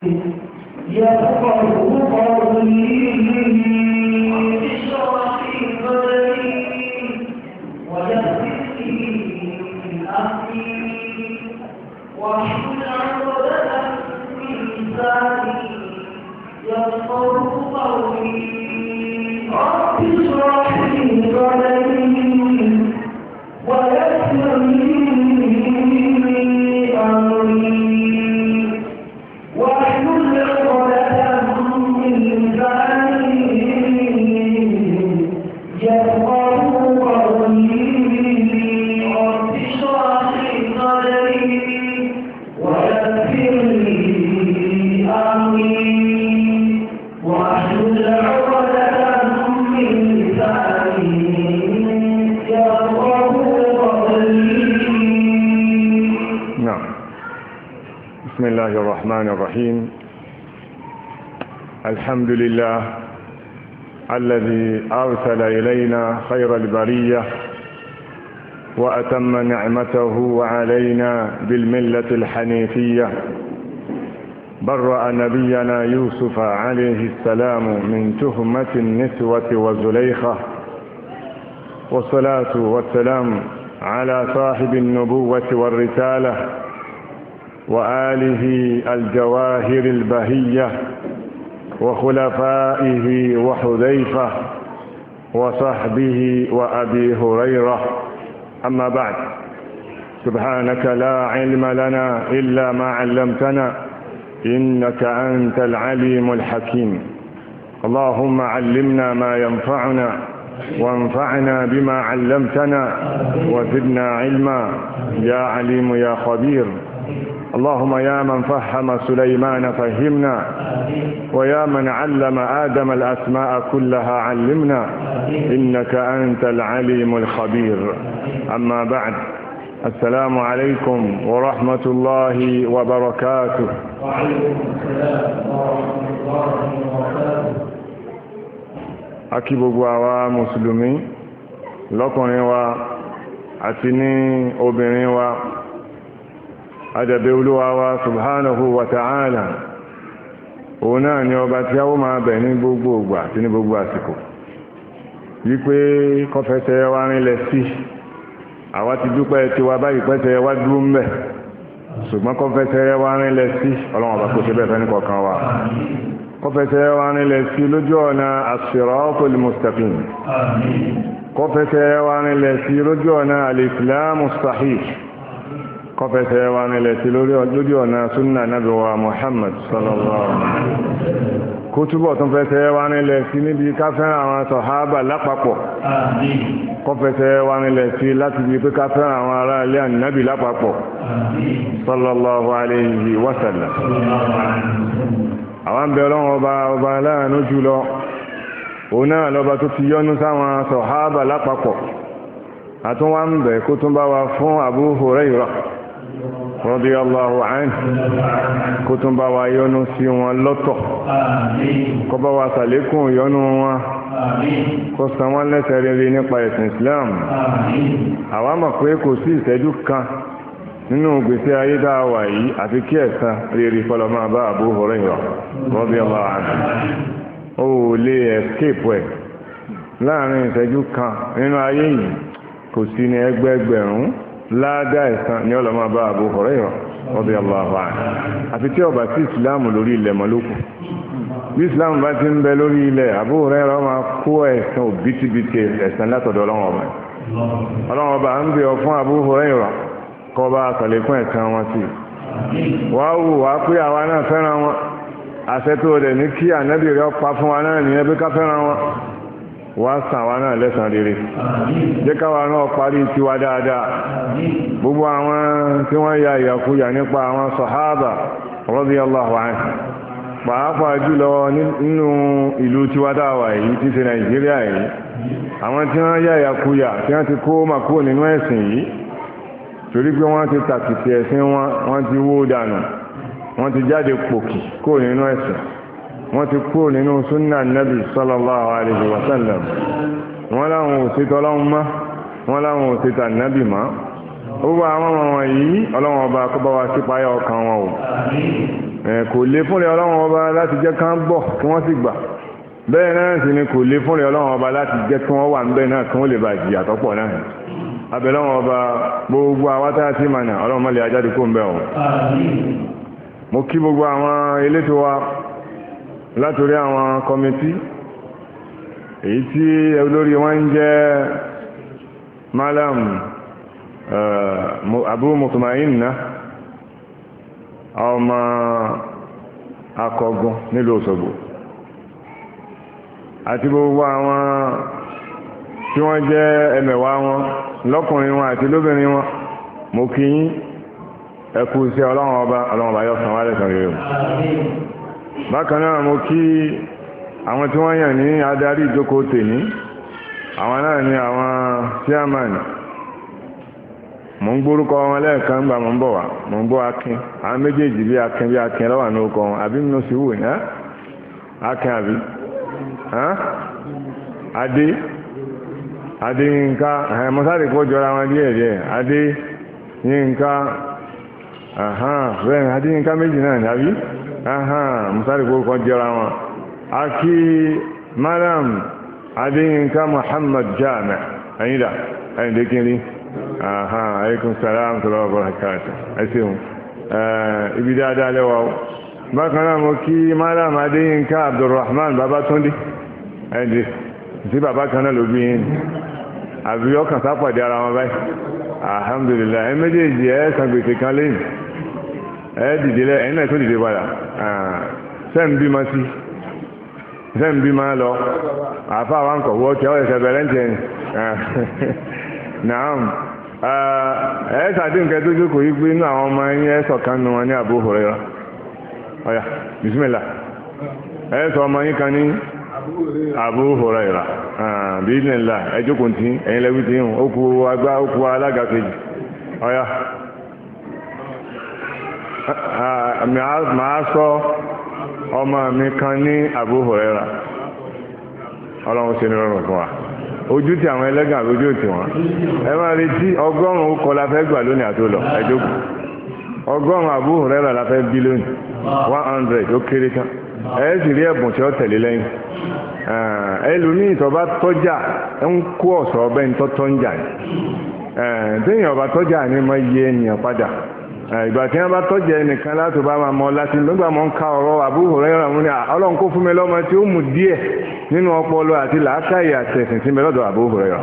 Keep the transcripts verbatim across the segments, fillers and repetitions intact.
يفقه قولي اشرح صدري ويسر لي امري واحلل عقدة من لساني يفقه قولي رب اشرح لي صدري ويسر لي بسم الله الرحمن الرحيم. الحمد لله الذي أرسل إلينا خير البرية وأتم نعمته علينا بالملة الحنيفية، برأ نبينا يوسف عليه السلام من تهمة النسوة وزليخة، والصلاة والسلام على صاحب النبوة والرسالة وآله الجواهر البهية وخلفائه وحذيفة وصحبه وأبي هريرة. أما بعد، سبحانك لا علم لنا إلا ما علمتنا إنك أنت العليم الحكيم. اللهم علمنا ما ينفعنا وانفعنا بما علمتنا وزدنا علما يا عليم يا خبير. اللهم يا من فهم سليمان فهمنا، ويا من علم آدم الأسماء كلها علمنا إنك أنت العليم الخبير. أما بعد، السلام عليكم ورحمة الله وبركاته. وعليكم السلام ورحمة الله وبركاته. أكبر wa مسلمين lọ́kùnrin wa àti ní obìnrin wa, adẹ̀bẹ̀ olúwa wa subhanahu wa ta'ala, òun náà ni ọba tí a ó máa bẹ̀ ní gbogbo ìgbà àti ní gbogbo àsìkò, wípé kọfẹsẹ̀ wa rinlẹ̀ sí. àwa ti dúpẹ́ tí wa báyìí pẹ́sẹ̀ wa dúró ń bẹ̀, ṣùgbọ́n kọfẹsẹ̀ wa rinlẹ̀ sí ọlọ́run ọba kò ṣe bẹ́ẹ̀ fẹ́ ní kọ̀ọ̀kan wa. kọfẹsẹ̀ wa rinlẹ̀ sí lójú ọ̀nà as-siratul mustaqim, kọfẹsẹ̀ wa rinlẹ̀ sí lójú ọ̀nà al-islamu sahih, kọfẹsẹ̀ wa nílẹ̀ sí lórí ọ̀nà súnnà nábì wa Muhammad sallallahu alaihi wasallam. kó túbọ̀ tún fẹsẹ̀ wa nílẹ̀ sí níbi ká fẹ́ràn àwọn sàhábà lápapọ̀, kọfẹsẹ̀ wa nílẹ̀ sí láti bí pé ká fẹ́ràn àwọn ará ilé ànábì lápapọ̀ sallallahu alaihi wasallam. àwọn bẹ̀ Ọlọ́run ọba ọba aláàánú jùlọ, òun náà lọ́ba tó ti yọ́nú sáwọn sàhábà lápapọ̀, àtúnwà ń bẹ̀ kó tún bá wa fún Abu Hurairah radiyallahu anhu, kó tún bá wa yọ́nú sí wọn lọ́tọ̀, kó bá wa sàlékún yọ́nú wọn, kó san wọ́n lẹ́sẹ̀ rere nípa ẹ̀sìn Islam. àwa mọ̀ pé kò sí ìṣẹ́jú kan nínú gbèsè ayé dáwà yìí àfi kí ẹ̀san rere fọlọ́ máa bá Abu Hurairah radiyallahu anhu. ó lè escape ẹ̀ láàrin ìṣẹ́jú kan nínú ayé yìí, kò sí ní ẹgbẹgbẹ̀rún ládá ẹ̀san ní ọlọ́mọ bá Abu Hurairah radiyallahu anhu. àfi tí ọba sí ìsìláàmù lórí ilẹ̀ mọ́lókù. bí ìsìláàmù bá ti ń bẹ lórí ilẹ̀, Abu Hurairah máa kó ẹ̀san òbítíbitì ẹ̀san látọ̀dọ̀ Ọlọ́run ọba. Ọlọ́run ọba ń bẹ ọ fún Abu Hurairah kó bá àtàlékún ẹ̀san wọn sí. wàá wù wá pé àwa náà fẹ́ràn wọn, àṣẹ tó rẹ̀ ní kí ànábì rẹ̀ pa fún wa náà nìyẹn bí ká fẹ́ràn wọn. wá sàn wá náà lẹ́san rere, jẹ́ káwa náà parí tiwa dáadáa. gbogbo àwọn tí wọ́n ya ìyàkúyà nípa àwọn sàhábà radiyallahu anhu, pàápàá jùlọ nínú ìlú tiwa dáwà yìí tí ṣe Nàìjíríà yìí, àwọn tí wọ́n ya ìyàkúyà tí wọ́n ti kó màkó nínú ẹ̀sìn yìí torí pé wọ́n ti tàkìtì ẹ̀sìn wọn, wọ́n ti wó dànù, wọ́n ti jáde pòkì kó nínú ẹ̀sìn, wọ́n ti kúrò nínú súnnà nábì sallallahu alaihi wasallam. wọ́n láwọn òsìtọ́ ọlọ́run má, wọ́n láwọn òsìtà nábì má. ó wá àwọn ọmọ yìí ọlọ́run ọba kó bá wa sí páyà ọkàn wọn o, kò lè fúnlẹ̀ ọlọ́run ọba láti jẹ́ kán bọ̀ kí wọ́n sì gbà bẹ́ẹ̀ náà sì ni kò lè fúnlẹ̀ ọlọ́run ọba láti jẹ́ kí wọ́n wà ń bẹ́ẹ̀ náà kí wọ́n lè bá jìyà tọ́pọ̀ náà abẹ́lọ́run ọba gbogbo àwátá sí mànà ọlọ́run mọ́lẹ̀ ajáde kó ń bẹ̀ ọ̀ mo kí gbogbo àwọn elétò wa látorí àwọn kọmití èyí tí olórí wọn ń jẹ́ Malam Abu Mutmainna ọmọ akọgun nílùú Òṣogbo àti gbogbo àwọn tí wọ́n jẹ́ ẹmẹ̀wà wọn lọ́kùnrin wọn àti lóbìnrin wọn mo kí yín ẹ kú iṣẹ́ ọlọ́run ọba ọlọ́run ọba yóò san wá lẹ́san rere bákan náà mo kí àwọn tí wọ́n yàn ní adarí ìjókòó tèní àwọn náà ni àwọn chairman mo ń gbórúkọ wọn lẹ́ẹ̀kan gbà mo ń bọ̀ wá mo ń gbọ́ akin àwọn méjèèjì bí akin bí akin lọ́wọ́ ní orúkọ wọn àbí nínú sí wò ní akin àbí adé adé yínká mọ́sáàdì kó jọra wọn díẹ̀ díẹ̀ adé yínká bẹ́ẹ̀ adé yínká méjì náà ní àbí mọ́sáàdì kó kọ́ jọra wọn akí madam adé yínká Muhammad Jami ẹ̀yìndà ẹ̀yìndékínrí aha alaikum salam tó lọ́wọ́ barakatuh ẹ̀sìn ibi dáadáa lẹ́wà ó bákan náà mo kí madam adéyínká Abdulrahman Babatunde ẹ̀dì tí bàbá kan náà ló bí yín àbí ọkàn sápàdé ara wọn báyìí alhamdulillah ẹ méjèèjì ẹ san gbèsè kan lẹ́yìn ẹ dìde lẹ ẹ̀yìn náà tó dìde padà sẹ́ǹ bí ma sí sẹ́ǹ bí ma lọ àfa wa ń kọ̀ wọ́ kí ọ ẹ̀sẹ̀ bẹ̀rẹ̀ ń tẹ̀ naam ẹ ṣàdé nǹkan tó jókòó yí pé inú àwọn ọmọ ẹ̀yìn ẹ sọ̀kan nu wọn ní Abu Hurairah ọ̀yà bismillah ẹ sọ ọmọ yín kan ní Abu Hurairah bismillah ẹ jókòó tí ẹ̀yin lẹ́wí tí ń ókú agbá ókú alága kejì ọ̀yà máa sọ ọmọ mi kan ní Abu Hurairah ọlọ́run ṣe ní rọrùn fún wa ojú tí àwọn ẹlẹ́gàn lójú tí wọ́n ẹ máa retí ọgọ́rùn-ún kọ́ la fẹ́ gbà lónìí àti olọ ẹjọ́kù ọgọ́rùn-ún Abu Hurairah la fẹ́ bí lónìí one hundred ó kéré tán ẹ sì rí ẹ̀bùn tí ó tẹ̀lé lẹ́yìn ẹlòmíì tó bá tọ́jà ń kó ọ̀sọ̀ ọbẹ̀ ń tọ́tọ́ ń jà ní téèyàn ọba tọ́jà ní mọ iye ènìyàn padà ìgbà tí wọ́n bá tọ́jà ẹnìkan láti bá máa mọ láti nígbà mọ́ ń ka ọ̀rọ̀ Abu Hurairah mú ní ọlọ́run kó fún mi lọ́mọ tí ó mú díẹ̀ nínú ọpọlọ àti làákàyè àtẹ̀sìn sí mi lọ́dọ̀ Abu Hurairah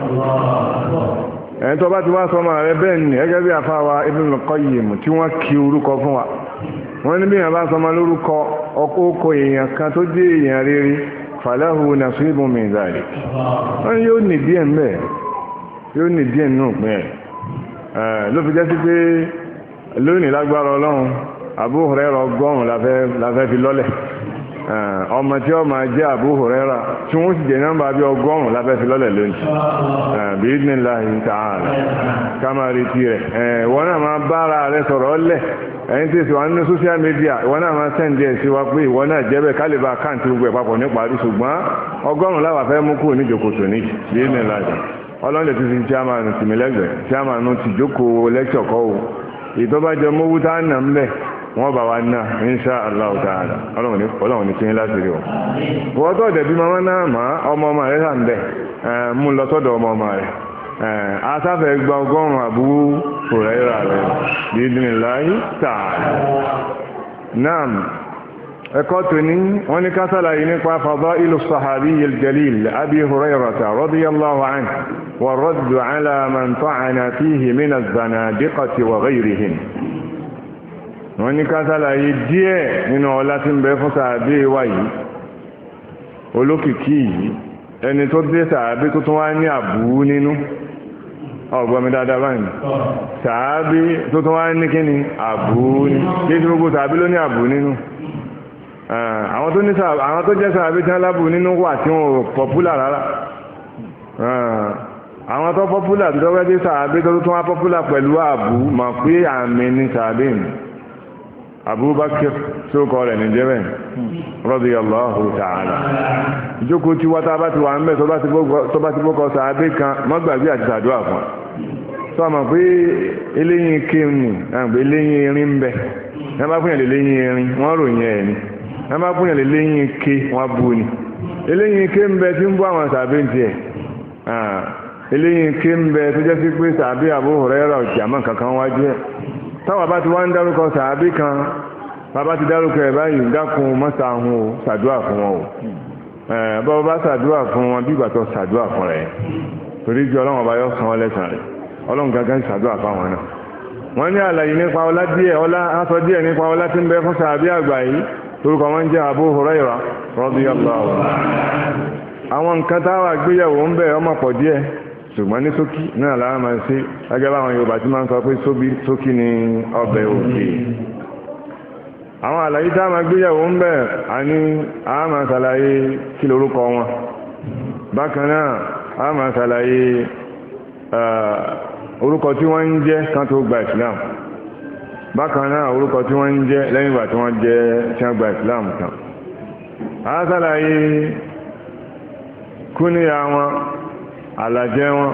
ẹni tó bá ti wá sọmọ rẹ bẹ́ẹ̀ ni gẹ́gẹ́ bí àfáwà Ibn Qayyim tí wọ́n kí orúkọ fún wa wọ́n ní bí èèyàn bá sọmọ lórúkọ ọkọ̀ èèyàn kan tó dé èèyàn rere falahu nasibun min dhalik wọ́n yóò ní díẹ̀ mbẹ́ yóò ní díẹ̀ nínú pín ẹ̀ ló fi jẹ́ sí pé lónìí lágbára ọlọ́run Abu Hurairah ọgọ́rùn la fẹ́ fi lọ́lẹ̀ ọmọ tí ó máa jẹ́ Abu Hurairah tí wọ́n sì jẹ́ nọ́mbà bí ọgọ́rùn la fẹ́ fi lọ́lẹ̀ lónìí bí idhnillahi ta'ala ká máa retí rẹ̀ wọ́n náà máa bára rẹ̀ sọ̀rọ̀ lẹ̀ ẹ̀yìn tí ìsìnwá nínú social media wọ́n náà máa sẹ́ǹdì ẹ̀ sí wa pé ìwọ́n náà jẹ́ bẹ́ẹ̀ kálíbà káàntì gbogbo ẹ̀ papọ̀ nípa rí ṣùgbọ́n ọgọ́rùn láwà fẹ́ mú kúrò ní jòkòtò ní bí idhnillahi ọlọ́run ti fi chairman tìmílẹ́gbẹ̀ẹ́ chairman ti jókòó lecture kọ́ o ìtọ́bájọ mówú tá nà ń bẹ̀ wọ́n bá wa náà insha Allah ta'ala ọlọ́run ní kí ní láti rí o wọ́n tọ́ dẹ̀bí mama náà má ọmọ ọmọ rẹ̀ sàn bẹ̀ mú lọ sọ́dọ̀ ọmọ ọmọ rẹ̀ asáfẹ́ gba ọgọ́rùn-ún Abu Hurairah rẹ̀ bi'idhnillahi ta'ala naam ẹ̀kọ́ tó ní wọ́n ní ká sàlàyé nípa fadailu sahabiyyil jalil Abi Hurayrata radiyallahu anhu wa raddu ala man ta'ana fihi min az-zanadiqati wa ghayrihim wọ́n ní ká sàlàyé díẹ̀ nínú ọlá tí ń bẹ fún sàábé wa yìí olókìkí yìí ẹni tó dé sàábé tó tún wá ní àbú nínú ọgbọ́n mi dáadáa báyìí sàábé tó tún wá ní kíni àbú ní kí tí gbogbo sàábé ló ní àbú nínú àwọn tó ní sàábé àwọn tó jẹ́ sàábé tí wọ́n lábù nínú wà tí wọ́n pọ̀púlà rárá àwọn tó pọ́púlà tó tọ́wẹ́ dé sàábé tó tún wá pọ́púlà pẹ̀lú àbú mà pé àmì ní sàábé mi Abubakar tí ó kọ́ rẹ̀ ní jẹ́bẹ̀ radiyallahu ta'ala ìjókòó tí wátá bá ti wà ń bẹ́ tó bá ti bókọ sàábé kan mọ́gbàgbé àti sàdúrà fún tó àmà pé eléyìn kéèmù àgbé eléyìn irin ń bẹ ẹ bá fúnyàn lè léyìn erin wọ́n ròyìn ẹ̀ ni ẹ bá fúnyàn lè léyìn ké wọ́n bú ni eléyìn ké ń bẹ tí ń bú àwọn sàbẹ̀ ń tiẹ̀ eléyìn ké ń bẹ tó jẹ́ sí pé sàbẹ̀ Abu Hurairah jàmọ́ kankan wájú ẹ̀ táwa bá ti wá ń dárúkọ sàbẹ̀ kan bàbá ti dárúkọ ẹ̀ báyìí dákun mọ́sà ahun o ṣàdúrà fún wọn o bọ́ọ̀ bá ṣàdúrà fún wọn bí ìgbà tó ṣàdúrà fún rẹ̀ torí ju ọlọ́run ọba yọ san wọn lẹ́sàn rẹ̀ ọlọ́run gangan ṣàdúrà fáwọn náà wọ́n ní àlàyé nípa ọlá díẹ̀ ọlá aṣọ díẹ̀ nípa ọlá tí ń bẹ fún sàbí àgbà yìí torúkọ wọn jẹ́ Abu Hurairah radiyallahu àwọn nǹkan táwọn àgbéyẹ̀wò ń bẹ ọmọ pọ̀ díẹ̀ ṣùgbọ́n ní ṣókí náà lára máa ṣe gẹ́gẹ́ báwọn Yorùbá tí máa ń sọ pé ṣókí ni ọbẹ̀ òkè àwọn àlàyé tá a máa gbéyàwó ń bẹ̀ a ní a máa ṣàlàyé kí lórúkọ wọn bákan náà a máa ṣàlàyé orúkọ tí wọ́n ń jẹ́ kan tó gba Islam bákan náà orúkọ tí wọ́n ń jẹ́ lẹ́yìn ìgbà tí wọ́n jẹ́ tí wọ́n gba Islam tán a ṣàlàyé kúníyà wọn àlàjẹ́ wọn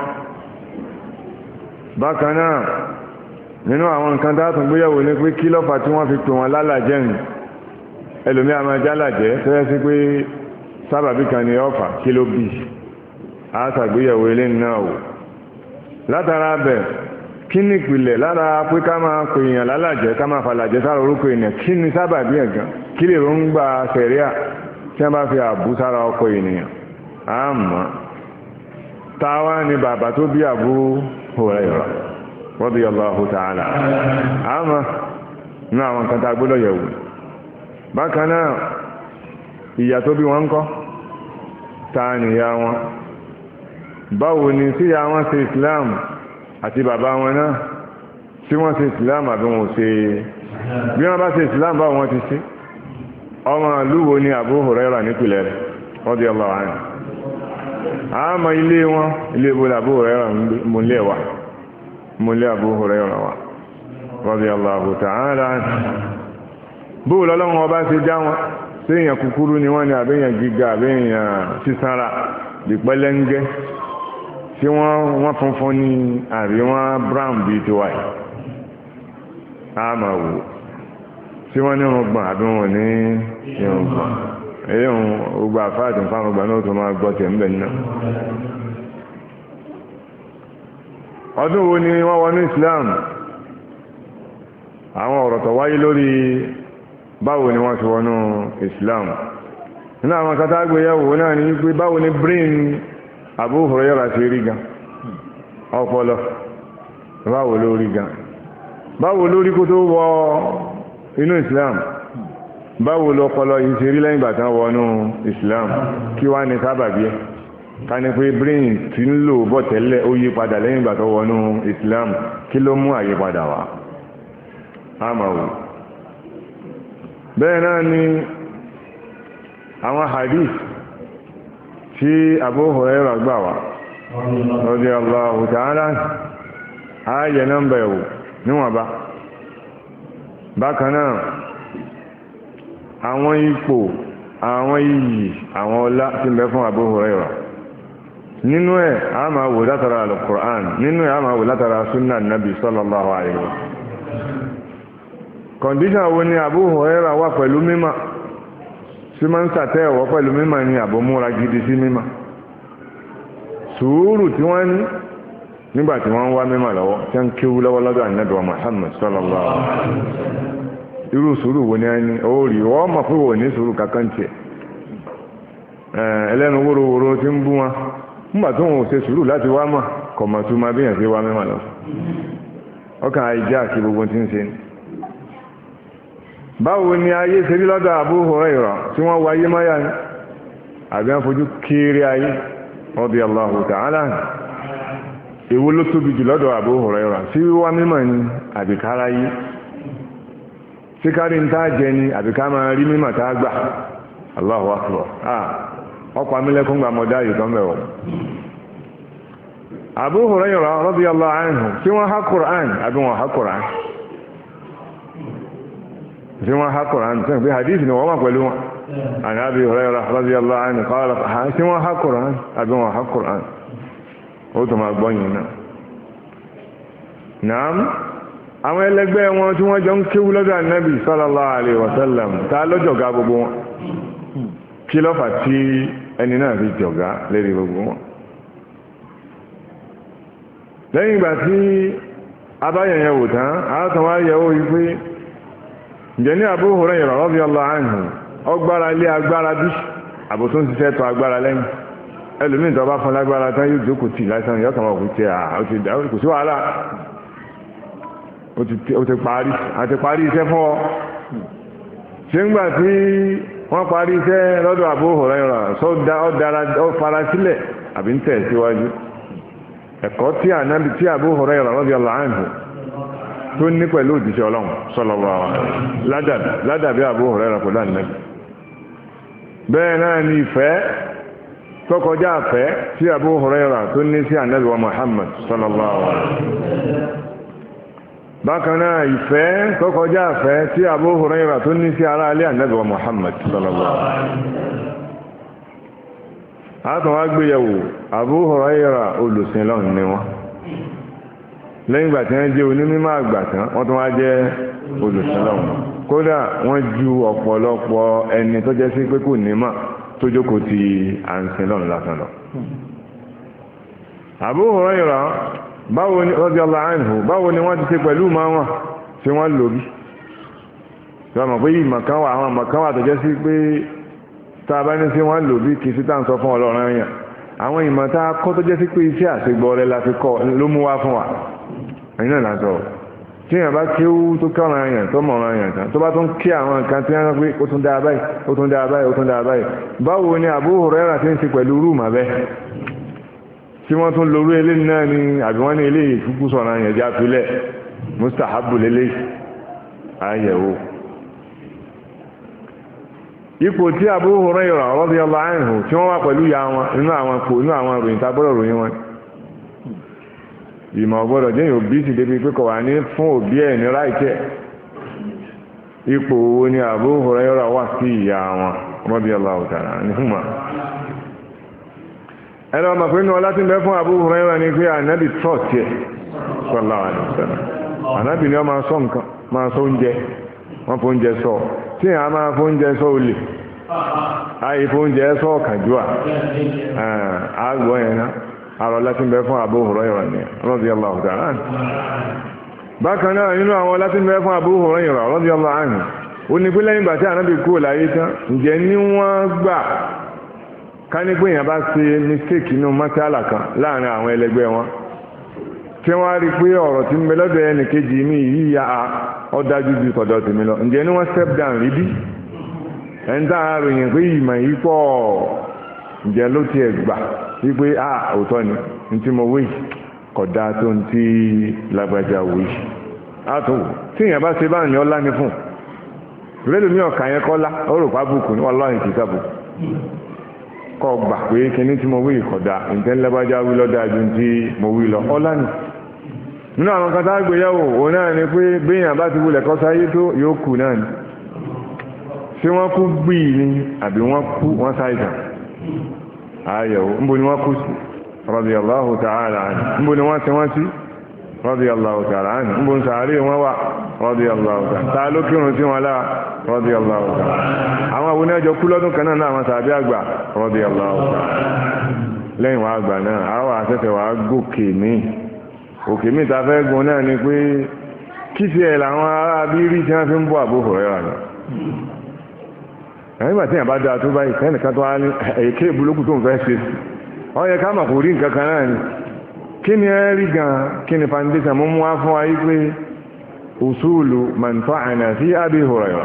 bákan náà nínú àwọn nǹkan tá a tún gbéyàwó ní pé kí lọ́fà tí wọ́n fi pè wọn lálàjẹ́ nì ẹlòmí àmọ́ jálàjẹ́ tó yẹ sí pé sábàbí kan ní ọ̀fà kí ló bì á ṣàgbéyàwó ilé náà wò látara bẹ̀ kí ní ìpìlẹ̀ lára pé ká máa pè èèyàn lálàjẹ́ ká máa fàlàjẹ́ sára orúkọ èèyàn kí ni sábàbí ẹ̀gán kí lè rò ń gba sẹ̀ríà tí wọ́n bá fi àbú sára ọkọ ènìyàn àmọ́ táwa ni bàbá tó bí Abu Hurairah radiyallahu ta'ala àmọ́ ní àwọn kan tá a gbọ́dọ̀ yẹ̀wò bákan náà ìyá tó bí wọn ń kọ́ ta nìyá wọn báwo ni sí ìyá wọn ṣe Islam àti bàbá wọn náà tí wọ́n ṣe Islam àbí wọn ò ṣe bí wọ́n bá ṣe Islam báwo wọ́n ti ṣe ọmọ lúwo ni Abu Hurairah nípìnlẹ̀ rẹ̀ radiyallahu anhu àmọ́ ilé wọn ilé ìbò Abu Hurairah múlẹ̀ wà múlẹ̀ Abu Hurairah wà radiyallahu ta'ala bóò lọ́lọ́run ọba ṣe já wọn sí èèyàn kúkúrú ni wọ́n ni àbẹ́yàn gíga àbẹ́yàn sísára dìpẹ́lẹ́ngẹ́ tí wọ́n funfun ní àrí wọ́n brown bíi ti wáyé àmà wò tí wọ́n ní irùngbọ̀n àbí wọn ní irùngbọ̀n èyí ń gbà fáàtì fáwọn ọgbà náà tó máa gbọ́ tẹ̀ ń bẹ̀ náà ọdún wo ni wọ́n wọnú Islam àwọn ọ̀rọ̀ tó wáyé lórí báwo ni wọ́n ti wọnú Islam nínú àwọn kátàgbéyàwó náà ní pé báwo ni brain Abu Hurairah ṣe rí gan ọpọlọ báwo ló rí gan báwo ló rí kó tó wọ inú Islam báwo ló ọpọlọ yìí ṣe rí lẹ́yìn ìgbà tán wọnú Islam kí wá ní sábàbí ẹ̀ ká ní pé brain tí ń lò bọ̀ tẹ́lẹ̀ ó yí padà lẹ́yìn ìgbà tó wọnú Islam kí ló mú àyípadà wá àmàwò bẹ́ẹ̀ náà ni àwọn hadith tí Abu Hurairah gbà wá radiyallahu ta'ala ayẹ nọ́mbà ẹ̀wò níwọ̀nba bákan náà àwọn ipò àwọn iyì àwọn ọlá tí ń bẹ fún Abu Hurairah nínú ẹ̀ a máa wò látara al-Qur'an nínú ẹ̀ a máa wò látara sunna nabi sallallahu alaihi wa kọ̀ndíṣàn wo ni Abu Hurairah wà pẹ̀lú mímọ̀ tí máa ń sàtẹ́ ẹ̀wọ́ pẹ̀lú mímọ̀ ni àbòmúra gidi sí mímọ̀ sùúrù tí wọ́n ní nígbà tí wọ́n ń wá mímọ̀ lọ́wọ́ tí wọ́n ń kéwú lọ́wọ́ lọ́dọ̀ Ànábì wa Muhammad sallallahu alaihi wasallam irú sùúrù wo ni a ní ó rí wọ́n mọ̀ pé wò ní sùúrù kankan tiẹ̀ ẹlẹ́nu wórówóró tí ń bú wọn nígbà tó wọn ò ṣe sùúrù láti wá mọ̀ kọ̀ mọ̀ tó máa bíyàn sí wá mímọ̀ lọ ọkàn àìjá àti gbogbo tí ń ṣe ni báwo ni ayé ṣe rí lọ́dọ̀ Abu Hurairah tí wọ́n wáyé máyà ní àbí wọ́n fojú kéré ayé radiyallahu ta'ala èwo ló tóbi jù lọ́dọ̀ Abu Hurairah sí wíwá mímọ̀ ni àbí kára yí sí kárí ń tá jẹ ni àbí ká máa rí mímọ̀ tá gbà Allahu akbar ọkọ̀ amílẹ́kùn gbà mọ́dá yìí tó mẹ́wọ̀ Abu Hurairah radiyallahu anhu tí wọ́n há Qur'an àbí wọ́n há Qur'an tí wọ́n há Qur'an tí wọ́n fi hadith ni wọ́n wà pẹ̀lú wọn عن أبي هريرة رضي الله عنه قال سوى القرآن أبي ما القرآن قلت ما أقبلنا نعم àwọn ẹlẹgbẹ́ wọn tí wọ́n jọ ń kéwú lọ́dọ̀ ànábì sallallahu alaihi wasallam ta lọ́jọ̀gá gbogbo wọn kí ló fà tí ẹni náà fi jọ̀gá lérí gbogbo wọn lẹ́yìn ìgbà tí abáyẹ̀yẹ̀ wò tán àátàn wá yẹ̀ ó yí pé ǹjẹ́ ní Abu Hurairah radiyallahu anhu ọgbára lé agbára bí àbò tó ń ṣiṣẹ́ tọ agbára lẹ́yìn ẹlòmíì tó bá fún lágbára tán yóò jókòó tì lásán yóò kàn wọ́n kò tí a kò sí wàhálà ó ti parí àti parí iṣẹ́ fún ọ ṣé ńgbà tí wọ́n parí iṣẹ́ lọ́dọ̀ Abu Hurairah ó fara sílẹ̀ àbí ń tẹ̀ síwájú ẹ̀kọ́ tí ànábì tí Abu Hurairah radiyallahu anhu tó ní pẹ̀lú òjíṣẹ́ Ọlọ́run sallallahu alaihi ládàbí Abu Hurairah pẹ̀lú ànábì bẹ́ẹ̀ náà ni ìfẹ́ tó kọjá àfẹ́ tí Abu Hurairah tó ní sí ànábì wa Muhammad sallallahu alaihi bákan náà ìfẹ́ tó kọjá àfẹ́ tí Abu Hurairah tó ní sí ará alẹ́ ànábì wa Muhammad sallallahu alaihi àtàn wá gbéyàwó Abu Hurairah olùsìn lọ́n ní wọn lẹ́yìn ìgbà tí wọ́n jẹ́ onímọ̀ àgbà tán wọ́n tún wá jẹ́ olùsìn lọ́n kódà wọ́n ju ọ̀pọ̀lọpọ̀ ẹni tó jẹ́ sí pé kò nímọ̀ tó jókòó ti àǹsìn lọ́n lásán lọ. Abu Hurairah báwo ni radiyallahu anhu báwo ni wọ́n ti ṣe pẹ̀lú máa wọn tí wọ́n lò bí wọ́n mọ̀ pé ìmọ̀ kan wà àwọn ìmọ̀ kan wà tó jẹ́ sí pé tá a bá ní sí wọ́n lò bí kì í sí tá à ń sọ fún Ọlọ́run ẹ̀yàn àwọn ìmọ̀ tá a kọ́ tó jẹ́ sí pé iṣẹ́ àṣegbọ́ rẹ̀ la fi kọ́ ló mú wá fún wa ẹ̀yin náà lásọ̀ tí èèyàn bá kéwú tó kọ́ran ẹ̀yàn tó mọ̀ràn ẹ̀yàn tán tó bá tún kí àwọn nǹkan tí wọ́n pé ó tún dáa báyìí ó tún dáa báyìí ó tún dáa báyìí báwo ni Abu Hurairah ti ń ṣe pẹ̀lú rúùmù abẹ́ tí wọ́n tún lorú eléyìí náà ni àbí wọ́n ní eléyìí kúkú sọ̀rọ̀ ẹ̀yàn já filẹ̀ mustahabu lélẹ́yìí ayẹ̀wò ipò tí Abu Hurairah radiyallahu anhu tí wọ́n wà pẹ̀lú ya wọn inú àwọn kò inú àwọn ìròyìn tábọ́rọ̀ ròyìn wọn ìmọ̀ ọgbọ́dọ̀ jẹ́ òbí sì débi pé kọ̀ wà ní fún òbí ẹ̀ ní ráìtẹ́ ipò owó ni Abu Hurairah wà sí ìyá wọn radiyallahu ta'ala anhuma ẹ̀rọ ọmọ pé inú ọlá tí ń bẹ fún Abu Hurairah ni pé ànábì trust yẹ sallallahu alaihi wasallam ànábì ni wọ́n máa sọ nǹkan máa sọ oúnjẹ wọ́n fún oúnjẹ sọ tí a máa fún oúnjẹ sọ olè ayé fún oúnjẹ sọ kàjúà àgbọ̀ yẹn náà àrọ̀ láti bẹ fún Abu Hurairah ní radiyallahu ta'ala anhu bákan náà nínú àwọn láti bẹ fún Abu Hurairah radiyallahu anhu ó ní pé lẹ́yìn ìgbà tí ànábì kú láyé tán ǹjẹ́ ní wọ́n gbà ká ní pé èèyàn bá ṣe mistake inú mọ́sálà kan láàrin àwọn ẹlẹgbẹ́ wọn tí wọ́n á rí pé ọ̀rọ̀ tí ń bẹ lọ́dọ̀ ẹnì kejì mi yìí ya ọ̀dájú ju tọ̀dọ̀ tèmi lọ ǹjẹ́ ní wọ́n step down rí bí ẹni tá a ròyìn pé ìmọ̀ yìí pọ̀ ǹjẹ́ ló tiẹ̀ gbà wípé a òótọ́ ni ní tí mo wí kódà tó ń tí lágbájá wí á tó wò tí èèyàn bá ṣe bá ní ọlá ní fún rẹ́lùmí ọ̀kà yẹn kọ́lá ó rò pa bùkún ní ọlọ́run kìí sábùkù kọ́ gbà pé kíní tí mo wí kódà ǹjẹ́ lágbájá wí lọ́dà ju tí mo wí lọ ọlá ni nínú àwọn kan tá a gbéyàwó òun náà ni pé béèyàn bá ti wulẹ̀ kọ́ sáyé tó yóò kú náà ni ṣé wọ́n kú gbìyì ni àbí wọ́n kú wọ́n ṣàìsàn ayẹ̀wò níbo ni wọ́n kú sí radiyallahu ta'ala anhu níbo ni wọ́n ti wọ́n sí radiyallahu ta'ala anhu níbo ń sàárè wọn wà radiyallahu ta'ala ta ló kírun sí wọn lára radiyallahu ta'ala àwọn àwọn oníjọ kú lọ́dún kan náà àwọn sàbí àgbà radiyallahu ta'ala lẹ́yìn wọn àgbà náà àwọn àṣẹṣẹ wà gòkè míì òkè míì ta fẹ́ gun náà ni pé kí sí ẹ̀ làwọn ará bí rí tí wọ́n fi ń bọ́ Abu Hurairah náà ẹ̀yìn bàtí àbá dáa tó báyìí kẹ́nìkan tó wá ní èké ìbúlókù tó ń fẹ́ ṣe ó yẹ ká mà kò rí nǹkan kan náà ni kí ni ẹ rí gan kí ni foundation mú mú wá fún wa yí pé usulu man ta'ana fi Abi Hurairah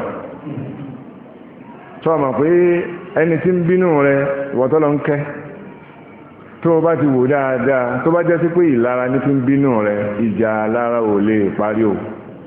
tó ọmọ pé ẹni tí ń bínú rẹ ìwọ́tọ́lọ́ ń kẹ́ tó o bá ti wò dáadáa tó bá jẹ́ sí pé ìlara ní tí ń bínú rẹ ìjà lára ò lè parí o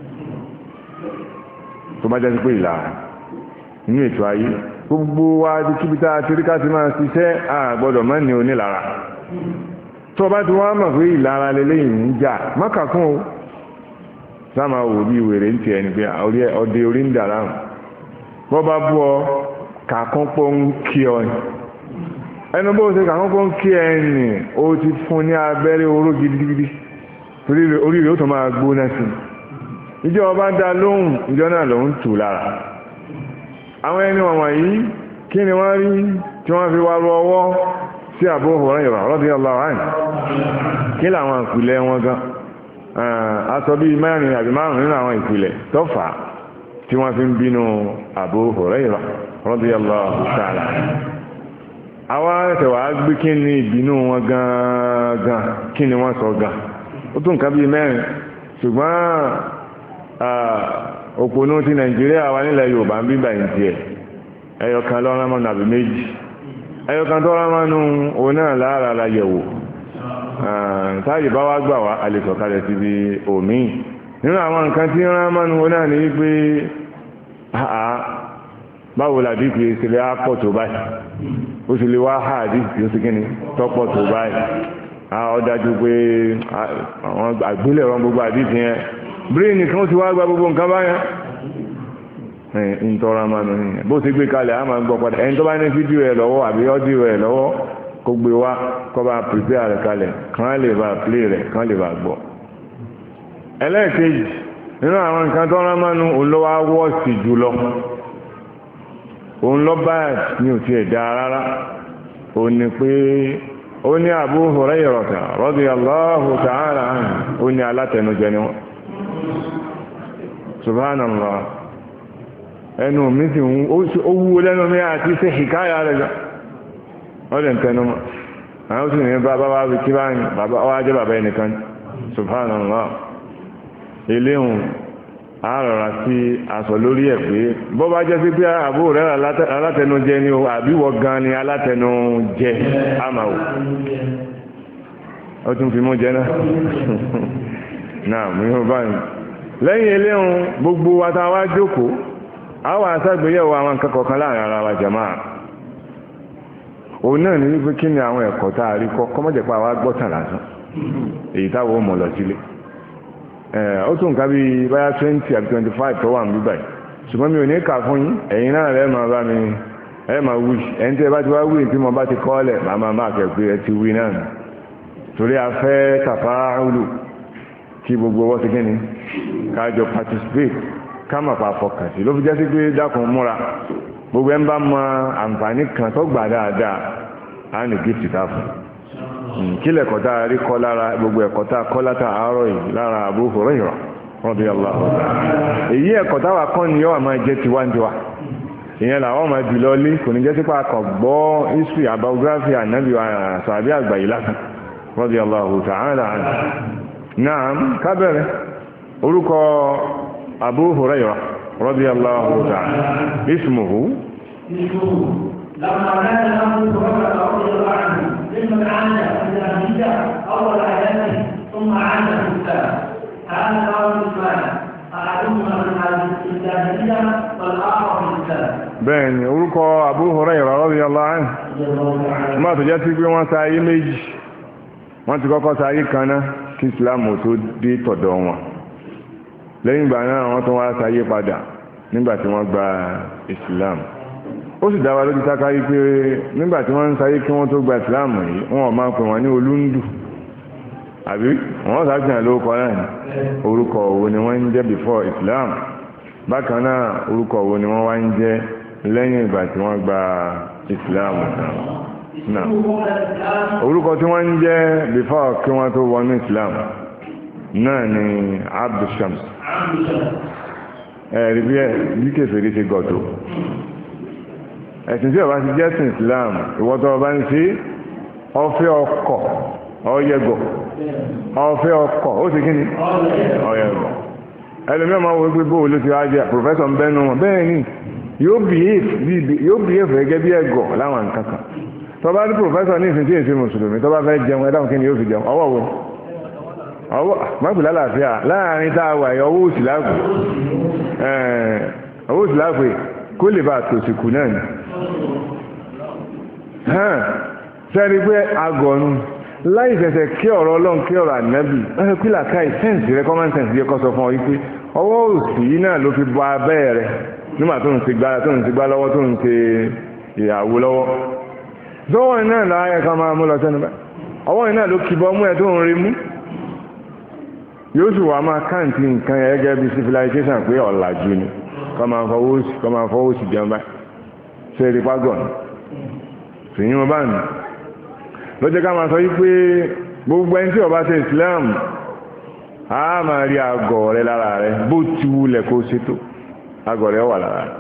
tó bá jẹ́ sí pé ìlara inú ètò ayé gbogbo wa di kíbítà àtiríká ti máa ṣiṣẹ́ àgbọ́dọ̀ má ní onílara tó bá ti wá mọ̀ pé ìlara lélẹ́yìn ń jà mọ́kà fún o sáàmà wò bí wèrè ń tiẹ̀ ní pé ọdẹ orí ń dàrá hàn bọ́ bá bú ọ kàkún pọ́ ń kí ọ ni ẹnu bó ṣe kàkún pọ́ ń kí ẹ nì ó ti fún ní abẹ́rẹ́ oró gidigidi orí rẹ̀ ó tó máa gbóná sí ìjọ ọba dá lóhùn ìjọ náà lòún tù lára àwọn ẹni wọ̀n yìí kí ni wọ́n rí tí wọ́n fi wá rọ ọwọ́ sí Abu Hurairah radiyallahu anhu kí làwọn ìpìlẹ̀ wọn gan aṣọ bíi mẹ́rin àbí márùn nínú àwọn ìpìlẹ̀ tó fà á tí wọ́n fi ń bínú Abu Hurairah radiyallahu ta'ala àwọn ẹ̀sẹ̀ wàá gbé kí ni ìbínú wọn gangan kí ni wọ́n sọ gan ó tún nǹkan bíi mẹ́rin ṣùgbọ́n òpònú ti Nàìjíríà wà nílẹ̀ Yorùbá ń bíbà yìí tiẹ̀ ẹyọkan lọ́rọ́ mọ́ nàbí méjì ẹyọkan tó rán mọ́nú òun náà lára la yẹ̀wò táyì bá wá gbà wá àlèsọ̀kalẹ̀ ti bí òmíì nínú àwọn nǹkan tí rán mọ́nú òun náà ní pé báwo làdí kì í ṣe lè á pọ̀ tó báyìí ó sì lè wá háàdì tí ó sì kí ni tọ́pọ̀ tó báyìí ó dájú pé àwọn àgbélẹ̀rọ gbogbo àdìsí yẹn bíréènì kan ti wá gba gbogbo nǹkan báyẹn ntọ́ra máa nù ní bó ti gbé kalẹ̀ á máa gbọ́ padà ẹni tó bá ní fídíò ẹ̀ lọ́wọ́ àbí ọ́díò ẹ̀ lọ́wọ́ kó gbé wá kó bá pèpè rẹ̀ kalẹ̀ kán lè bá plé rẹ̀ kán lè bá gbọ́. ẹlẹ́ẹ̀kejì nínú àwọn nǹkan tọ́ra máa nù olówó wọ́ọ̀sì jùlọ òun lọ báyà ní òtí ẹ̀ dá rárá ó ní pé ó ní Abu Hurairah radiyallahu ta'ala anhu ó ní alátẹnujẹ ni wọn subhanallah ẹnu mi sì ń ó wúwo lẹ́nu mi àti ṣe ìkáyà rẹ̀ jọ ọdẹ ntẹnu mọ́ àwọn sì ní bàbá wa wí kí báyìí bàbá wa jẹ́ bàbá ẹnìkan subhanallah eléhùn àrọ̀rà sí aṣọ lórí ẹ̀ pé bọ́ bá jẹ́ sí pé àbúrò rẹ̀ alátẹnujẹ ni o àbíwọ̀ gan ni alátẹnujẹ àmàwò ó tún fi mú jẹ náà náà mi ò báyìí lẹ́yìn eléhùn gbogbo wa tá a wá jókòó àwọn àṣàgbéyẹ̀wò àwọn nǹkan kọ̀ọ̀kan láàrin ara wa jàmáà òun náà ní wípé kí ni àwọn ẹ̀kọ́ tá a rí kọ́ kọ́mọ́jẹ̀pá wa gbọ́tàn lásán èyí táwọn ò mọ̀ lọ sílé ó tún nǹkan bíi báyà twenty àbí twenty five tó wà níbí báyìí ṣùgbọ́n mi ò ní kà fún yín ẹ̀yin náà rẹ̀ máa bá mi ẹ̀ máa wí ẹni tí ẹ bá ti wá wí tí mo bá ti kọ́ ọ́ lẹ̀ máa máa máa kẹ́ pé ẹ ti wí náà torí a fẹ́ tàfáàlù kí gbogbo ọwọ́ ti kíni kájọ participate ká mà pa fọkàn sí ló fi jẹ́ sí pé dákun múra gbogbo ẹ̀ ń bá mọ àǹfààní kan tó gbà dáadáa á ní gift ká fún kí lẹ̀kọ́ tá a rí kọ́ lára gbogbo ẹ̀kọ́ tá a kọ́ látà àárọ̀ yìí lára Abu Hurairah radiyallahu ta'ala èyí ẹ̀kọ́ táwa kọ́ ni yọ́ máa jẹ́ tiwantiwa ìyẹn làwọn máa jù lọ lé kò ní jẹ́ sípò akọ̀ gbọ́ history biography ànábì sàbí àgbà yìí lásán radiyallahu ta'ala anhu. Naam kábẹ̀rẹ̀ orúkọ Abu Hurairah radiyallahu ta'ala ismuhu. لما كان أبو هريرة رضي الله عنه ممن عاد في الجاهلية أول حياته ثم عاد في الإسلام هذا قول الإسلام أحدهما في الجاهلية والآخر في الإسلام. bẹ́ẹ̀ni orúkọ Abu Hurairah radiyallahu anhu má tó jẹ́ sí pé wọ́n sa ayé méjì wọ́n ti kọ́kọ́ sa ayé kan náà kí Islam tó dé tọ̀dọ̀ wọn lẹ́yìn ìgbà náà wọ́n tún wá sa ayé padà nígbà tí wọ́n gba Islam ó sì dá wa lójú sákáyí pé nígbà tí wọ́n ń sáyé kí wọ́n tó gba Islam yìí wọ́n máa pè wọ́n ní olúndù àbí wọ́n sáàtìyàn lórúkọ náà ní orúkọ wo ni wọ́n ń jẹ́ before Islam bákan náà orúkọ wo ni wọ́n wá ń jẹ́ lẹ́yìn ìgbà tí wọ́n gba Islam náà orúkọ tí wọ́n ń jẹ́ before kí wọ́n tó wọnú Islam náà ni Abdul Shams ẹ̀rí bí kèfèrí ṣe gọ̀tò ẹ̀sìn tí ọba ti jẹ́ sin Islam ìwọ́tọ̀ ọba ń ṣe ọfẹ́ ọkọ̀ ọyẹgọ̀ ọfẹ́ ọkọ̀ ó ti kí ni ọyẹgọ̀ ẹlòmíràn máa wọ pé bóòlù ló ti wá jẹ́ pòfẹ́sọ̀ ń bẹ́nu wọn bẹ́ẹ̀ ni yóò behave gẹ́gẹ́ bí ẹ̀gọ̀ láwọn nǹkan kan tọba ní pòfẹ́sọ̀ ní ìsìn tí èsì mùsùlùmí tọba fẹ́ jẹun ẹ̀dá òkè ni yóò fi jẹun ọwọ́ wo ọwọ́ mágbè lálàáfíà láàrin tá a wà yọ owó òsì láàpù owó òsì láàpù kó lè bá àtòsìkù náà ni sẹ́rí pé agọ̀nù láì ṣẹ̀ṣẹ̀ kí ọ̀rọ̀ ọlọ́run kí ọ̀rọ̀ ànábì wọ́n fi làkàì sẹ́ǹsì rẹ common sense yẹ kọ́ sọ fún ọ wípé ọwọ́ òsì yìí náà ló fi bọ abẹ́ rẹ nígbà tó ń ti gbá tó ń ti gbá lọ́wọ́ tó ń ti ìyàwó lọ́wọ́ dọ́wọ́ náà láàyè kan máa mú lọ sẹ́nu bá ọwọ́ yìí náà ló kì bọ́ mú ẹ tó ń rí mú yóò sì wá máa káǹtì nǹkan ẹgẹ́ bí civilization pé ọ̀làjú ni kọ́ máa fọwọ́ sí jẹun báyìí ṣe rí pàgọ́n ṣèyí wọn bá nù lọ́jọ́ ká máa sọ yí pé gbogbo ẹni tí ó bá ṣe Islam a máa rí àgọ̀ rẹ lára rẹ bó ti wulẹ̀ kó ṣètò àgọ̀ rẹ wà lára rẹ.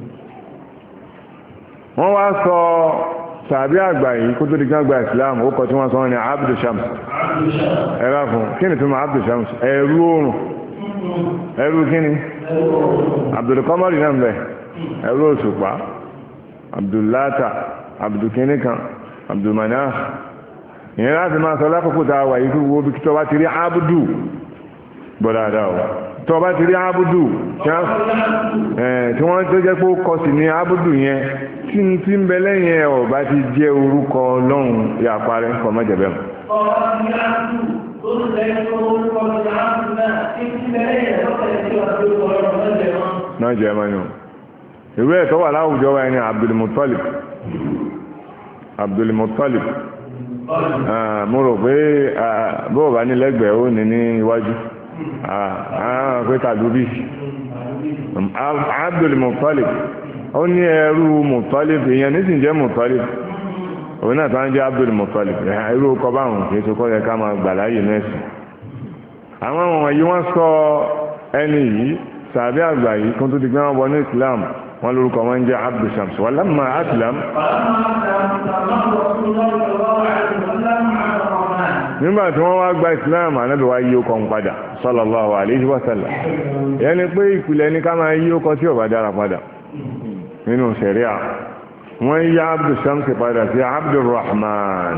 wọ́n wá sọ tàbí àgbà yìí kó tó di gán gba Islam ó kọ tí wọ́n sọ wọn ni Abdul Shams ẹ̀rọ fún kí ni tó máa Abdul Shams ẹ̀rú oòrùn ẹ̀rú kí ni Abdul Qamari náà bẹ̀ ẹ̀rú òṣùpá Abdul Lata Abdul kínní kan Abdul Manaf ìyẹn láti máa sọ lákòókò tá a wà yìí fún wo bí tó bá ti rí Abdu gbọ́dáadáa o tó bá ti rí Abdu tí wọ́n tó jẹ́ pé ó kọ sí ní Abdu yẹn tí n tí ń bẹ lẹ́yìn ẹ̀ ọ̀ bá ti jẹ́ orúkọ Ọlọ́run yà parẹ́ kọ́ mọ́jẹ̀bẹ̀ mọ́. náà jẹ́ ẹ̀mọ́ ni o ìwé ẹ̀ tó wà láwùjọ wa ẹni Abdul Muttalib Abdul Muttalib mo rò pé bóò bá ní lẹ́gbẹ̀ẹ́ ó ní ní iwájú pé tàbí Abdul Muttalib ó ní ẹrú Muttalib èèyàn nísìnyí jẹ́ Muttalib òun náà tó ń jẹ́ Abdul Muttalib irú ọkọ̀ báwọn kì í ṣe kọ́ yẹ ká máa gbà láàyè mẹ́sìn àwọn ọmọ wọ̀nyí wọ́n sọ ẹni yìí sàbí àgbà yìí kó tó di gbé wọn wọ ní Islam wọn lórúkọ wọn jẹ́ Abdul Shams wà lámà Aslam nígbà tí wọ́n wá gba Islam ànábì wá yí ọkọ̀ ń padà sallallahu alaihi wa sallam yẹni pé ìpìlẹ̀ ní ká máa yí ọkọ̀ tí ò bá dára padà nínú ṣẹ̀ríà wọ́n yí Abdul Shams padà sí Abdul Rahman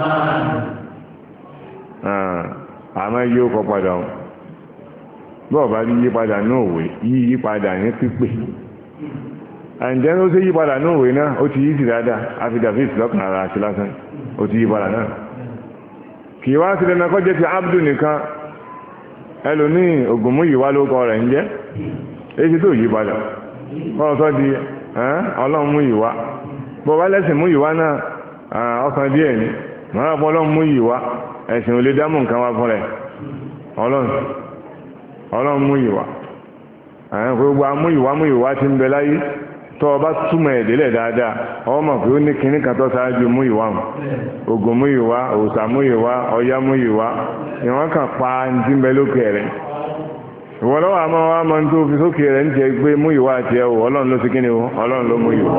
àmọ́ yí ọkọ̀ padà bọ́ọ̀ bá yí padà ní òwe yí yí padà ní pípé àǹjẹ́ ló ṣe yí padà ní òwe náà ó ti yí sí dáadáa affidavit lọ́kàn ara àti lásán ó ti yí padà náà kì í wá sí lẹ́nà kọ́ jẹ́ ti Abdul nìkan ẹlòmíì Ògúnmúyìwá ló kọ rẹ̀ ń jẹ́ èyí tó yí padà kọ́ sọ di Ọlọ́run Múyìwá bọ́ bá lẹ́sìn Múyìwá náà ọkàn díẹ̀ ní mọ́ra pọ́ Ọlọ́run Múyìwá ẹ̀sìn ò lè dámú nǹkan wá fún rẹ̀ Ọlọ́run Ọlọ́run Múyìwá gbogbo amúyìwá múyìwá ti ń bẹ láyé tó o bá túmọ̀ ẹ̀dẹ́lẹ̀ dáadáa ọmọ pé ó ní kinní kan tó ṣáájú múyìwá hàn Ògún múyìwá òòṣà múyìwá Ọya múyìwá ìwọ̀n kan pa ní ti ń bẹ lókè rẹ̀ ìwọ̀n lọ́wọ́ àmọ́ wa máa ń tó fi sókè rẹ̀ ń jẹ́ pé múyìwá àti ẹ̀wọ̀ Ọlọ́run ló ti kíni o Ọlọ́run ló múyìwá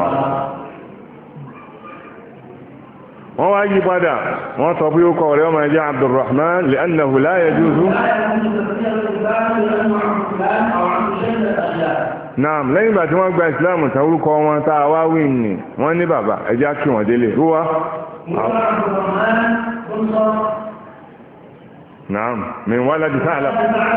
wọ́n wá yí padà wọ́n sọ pé ó kọ́ rẹ̀ ọmọ ẹjẹ́ Abdulrahman li'annahu la yajuzu naam lẹ́yìn ìgbà tí wọ́n gba ìsìláàmù tán orúkọ wọn tá a wá wí ní wọ́n ní bàbá ẹjá kí wọ́n délé rúwá naam min waladi Sa'lab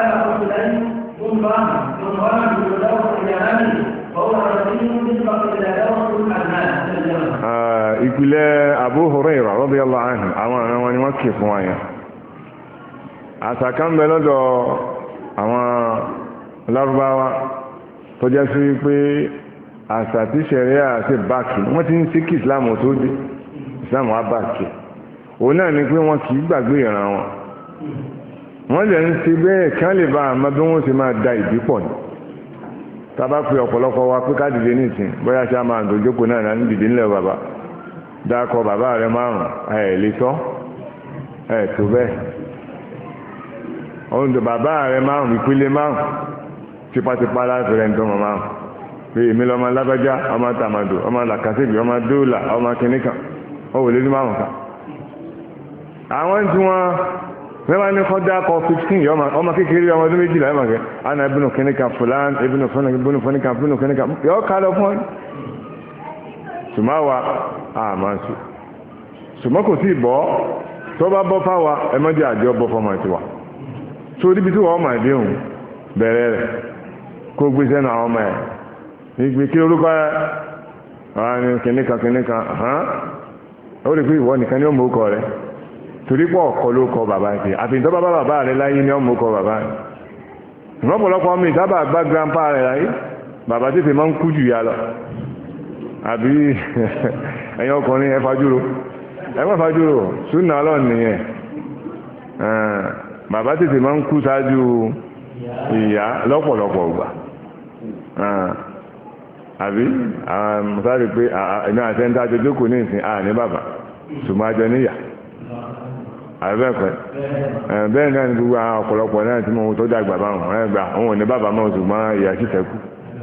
ìpìlẹ̀ Abu Hurairah radiyallahu anhu àwọn ọ̀rẹ́ wọn ni wọ́n kì fún àyà àṣàkà ń bẹ lọ́dọ̀ àwọn Lárúbáwá tó jẹ́ sí pé àṣà tí ṣẹ̀ríà àti báàkì wọ́n ti ń sí kí Islam tó dé Islam wá báàkì òun náà ni pé wọ́n kì í gbàgbé ìran wọn wọ́n lè ń ṣe bẹ́ẹ̀ kí wọ́n lè bá àmọ́ bí wọ́n ṣe máa da ìdí pọ̀ ní tábà pé ọ̀pọ̀lọpọ̀ wa pé ká dìde nìsín bóyá ṣe á máa dòjókòó náà ní dìde ńlẹ̀ bàbá dákọ̀ bàbá rẹ̀ márùn ẹ̀ lè tọ́ ẹ̀ tó bẹ́ẹ̀ ọ̀hún bàbá rẹ̀ márùn ìpele márùn tipátipá láti rẹ̀ ń tọ́ mọ̀ márùn pé èmi lọ́mọ lágbájá ọmọ tàmàdò ọmọ làkàtẹ́bì ọmọ dóòlà ọmọ kìnníkan ó wò lé ní márùn ká àwọn tí wọ́n mẹ́wàá ní kọ́dá kọ́ fifteen yọ ọmọ kékeré ọmọ ọdún méjìlá ẹ̀mọ̀ kẹ́ ana ibùnú kìnníkan fúlán ibùnú fúnníkan ibùnú kìnníkan yọ ká lọ fún ọ sùmáwà àmàṣù ṣùgbọ́n kò sí ìbọ́ tó bá bọ́ fáwa ẹmọ́dé àjọ bọ́ fọmọ ìtiwà tó ríbi tí wọ́n máa dé òun bẹ̀rẹ̀ rẹ̀ kó gbé sẹ́nu àwọn ọmọ ẹ̀ ìgbé kí orúkọ ẹ̀ àwọn ni kìnníkan kìnníkan hàn ó rí pé ìwọ nìkan ní ọmọ òkọ rẹ̀ torí pọ̀ ọ̀kọ́ ló kọ bàbá ẹ̀ àfi ìtọ́ bàbá bàbá rẹ̀ láyé ní ọmọ òkọ bàbá ẹ̀ ìrọ́pọ̀lọpọ̀ ọmọ ìtábà bá grandpa rẹ̀ láyé bàbá tètè máa ń kú jù ya lọ àbí ẹ̀yin ọkùnrin ẹ fajúro ẹ má fajúro súnà ọlọ́run nìyẹn bàbá tètè máa ń kú ṣáájú ìyá lọ́pọ̀lọpọ̀ ìgbà àbí mọ̀sáàrí pé iná àtẹ́ntà àjọjókòó ní ìsìn àní bàbá ṣùgbọ́n àjọ níyà àbẹ́ẹ̀pẹ́ bẹ́ẹ̀ náà ní gbogbo àwọn ọ̀pọ̀lọpọ̀ náà tí mo tó dàgbà bá wọn ẹgbà òun ò ní bàbá mọ́ ṣùgbọ́n ìyá sì fẹ́ kú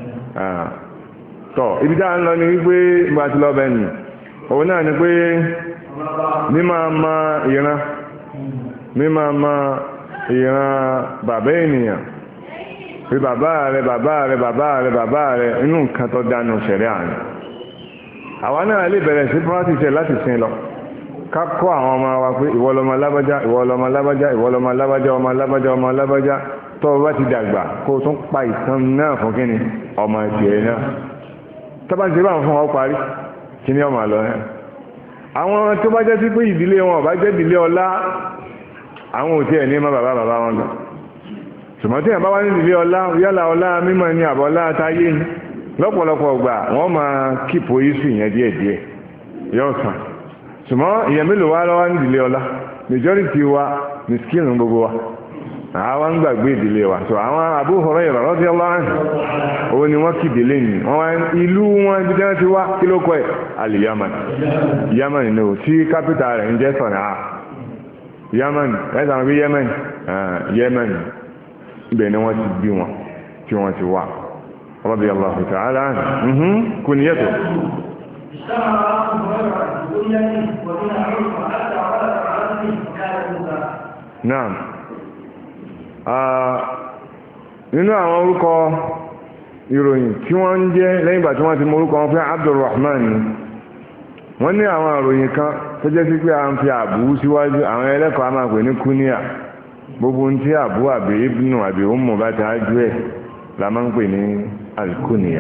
tọ́ ibi tá à ń lọ ni wípé ìgbà tí lọ bẹ́ẹ̀ nì òun náà ni pé mímọ̀ ma ìran mímọ̀ ma ìran bàbá ènìyàn pé bàbá rẹ bàbá rẹ bàbá rẹ bàbá rẹ inú nǹkan tó dánú ṣẹ̀rẹ́ àná àwa náà lè bẹ̀rẹ̀ sí practice láti sin lọ ká kọ́ àwọn ọmọ wa pé ìwọ lọmọ lábájá ìwọ lọmọ lábájá ìwọ lọmọ lábájá ọmọ lábájá ọmọ lábájá tó o bá ti dàgbà kó o tún pa ìtàn náà fún kíni ọmọ ìdíyẹ náà tó bá ti bá ń fún ọ parí kíní ọmọ àlọ́ náà àwọn tó bá jẹ́ sí pé ìdílé wọn bá jẹ́ ìdílé ọlá àwọn òtí ẹ̀ ní má bàbá bàbá wọn gbà ṣùgbọ́n tí ẹ̀ bá wá ní ìdílé ọlá yálà ọlá mímọ́ ní àbọ̀lá táyé ní lọ́pọ̀lọpọ̀ gbà wọ́n máa kípo iṣu yẹn díẹ̀díẹ̀ yóò sàn ṣùgbọ́n ìyẹn mélòó wá lọ́wọ́ ní ìdílé ọlá majority wa ní skill gbogbo wa àwọn ń gbàgbé ìdílé wa so àwọn Abu Hurairah radiyallahu anhu òun ni wọ́n kì ìdílé ní wọ́n wá ìlú wọn ibi tí wọ́n ti wá kí ló kọ́ ẹ̀ al-Yaman Yaman ní o tí kápítà rẹ̀ ń jẹ́ Sana'a Yaman ẹ̀sà wọn bí Yemen Yemen ibẹ̀ ni wọ́n ti bí wọn tí wọ́n ti wá radiyallahu ta'ala anhu kunyatu naam nínú àwọn orúkọ ìròyìn tí wọ́n ń jẹ́ lẹ́yìn ìgbà tí wọ́n ti mọ orúkọ wọn fẹ́ Abdulrahman ni wọ́n ní àwọn ìròyìn kan tó jẹ́ sí pé a ń fi àbú síwájú àwọn ẹlẹ́kọ̀ọ́ a máa pè ní kúníà gbogbo ń tí àbú àbí ibnu àbí ummu bá ti ájú ẹ̀ la máa ń pè ní alkúníà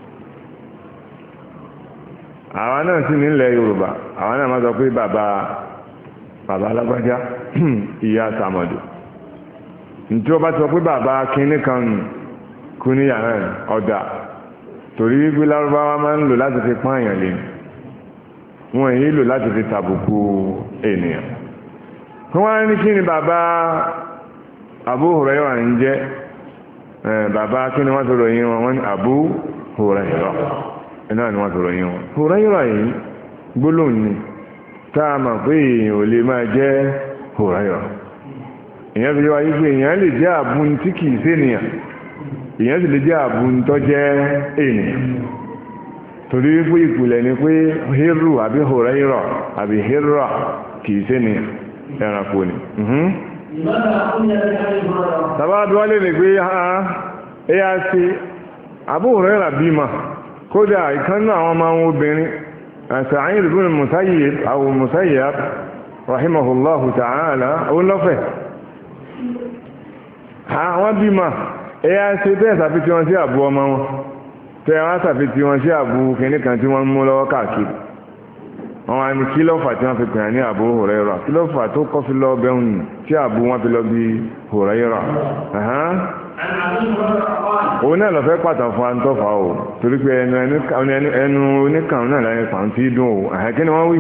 àwọn náà sì nílẹ̀ Yorùbá àwọn náà máa sọ pé bàbá bàbá alágbájá ìyá sàmọ̀dù ntí o bá sọ pé bàbá kínní kan kú ní yàrá ọ̀dà torí wípé lárúbáwá máa ń lò láti fi pọ́n èèyàn lé wọn èyí lò láti fi tàbùkù ènìyàn wọ́n á ní kí ni bàbá Abu Hurairah ń jẹ́ bàbá kí ni wọ́n tó ròyìn wọn wọ́n ní Abu Hurairah iná ni wọ́n tó ròyìn wọn Hurairah yìí gbólóhùn ni tá a mọ̀ pé èèyàn ò lè máa jẹ́ Hurairah èèyàn fi wáyé pé èèyàn lè jẹ́ àbún tí kìí sí ènìyàn èèyàn sì lè jẹ́ àbún tó jẹ́ ènìyàn torí wípé ìpìlẹ̀ ni pé Hirru àbí Hurairah àbí Hirra kìí sí ènìyàn ẹranko ni tàbá bí wọ́n lè lè gbé ha ẹ̀yà sí Abu Hurairah bímọ kódà ìkànnà àwọn ọmọ àwọn obìnrin Sa'id ibn Musayyib àwọn Musayyib rahimahullahu ta'ala ó lọ́fẹ̀ẹ́ àwọn bímọ ẹ̀yà ṣe bẹ́ẹ̀ sàfitì wọn sí àbú ọmọ wọn tẹ́ wọ́n sàfitì wọn sí àbú kìnní kan tí wọ́n mú lọ́wọ́ káàkiri wọn wá ní kí ló fà tí wọ́n fi pè ní Abu Hurairah kí ló fà tó kọ́ fi lọ bẹ́hùn tí àbú wọn fi lọ bí Hurairah òun náà lọ fẹ́ pàtàkì fún àǹtọ́fà o torí pé ẹnu oníkànnù náà lẹ́yìn pàǹtí dùn o àhẹ́kí ni wọ́n wí.